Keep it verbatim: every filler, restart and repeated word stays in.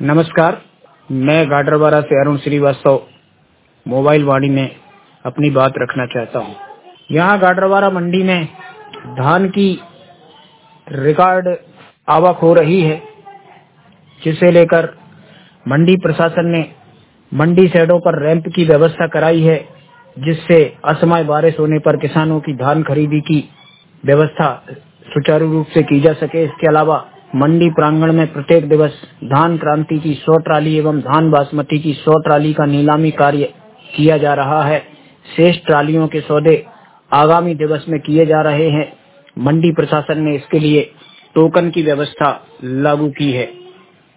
नमस्कार, मैं गाडरवारा से अरुण श्रीवास्तव मोबाइल वाणी में अपनी बात रखना चाहता हूँ। यहाँ गाडरवारा मंडी में धान की रिकॉर्ड आवक हो रही है, जिसे लेकर मंडी प्रशासन ने मंडी शेडों पर रैंप की व्यवस्था कराई है, जिससे असमय बारिश होने पर किसानों की धान खरीदी की व्यवस्था सुचारू रूप से की जा सके। इसके अलावा मंडी प्रांगण में प्रत्येक दिवस धान क्रांति की सौ ट्राली एवं धान बासमती की सौ ट्राली का नीलामी कार्य किया जा रहा है। शेष ट्रालियों के सौदे आगामी दिवस में किए जा रहे हैं। मंडी प्रशासन ने इसके लिए टोकन की व्यवस्था लागू की है।